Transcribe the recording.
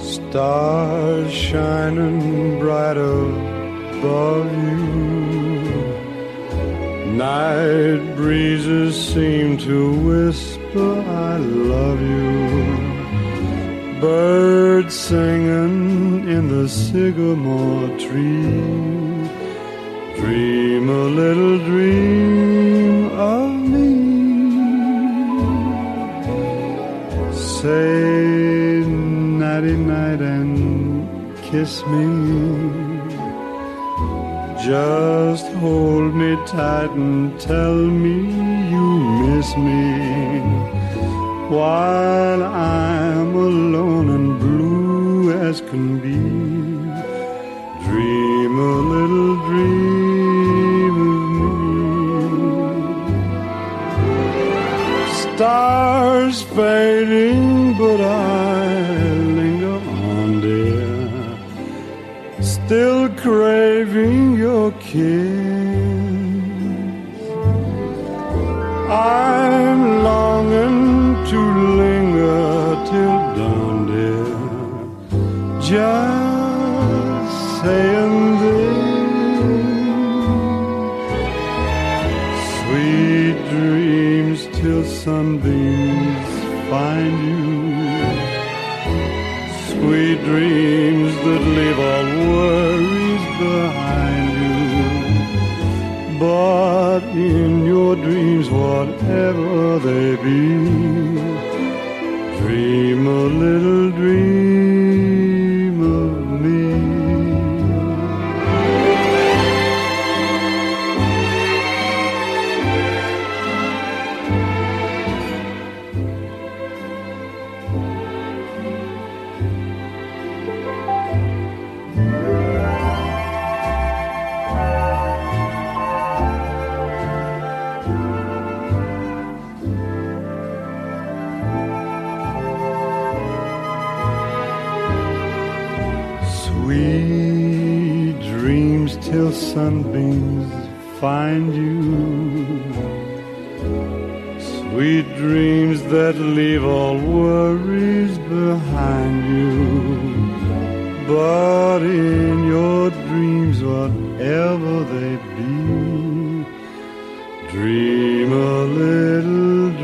Stars shining bright above you. Night breezes seem to whisper, I love you. Birds singing in the sycamore tree. Dream a little dream of me. Say nighty-night and kiss me. Just hold me tight and tell me you miss me. While I'm alone and blue as can be, dream a little dream of me. Stars fading, but I linger on, dear, still craving your kiss. I'm longing to linger till dawn, dear, just saying this. Sweet dreams till sunbeams find you. Sweet dreams that leave all worries behind you. But in your dreams, whatever they be, dream a little dream of me. Sweet dreams till sunbeams find you. Sweet dreams that leave all worries behind you. But in your dreams, whatever they be, dream a little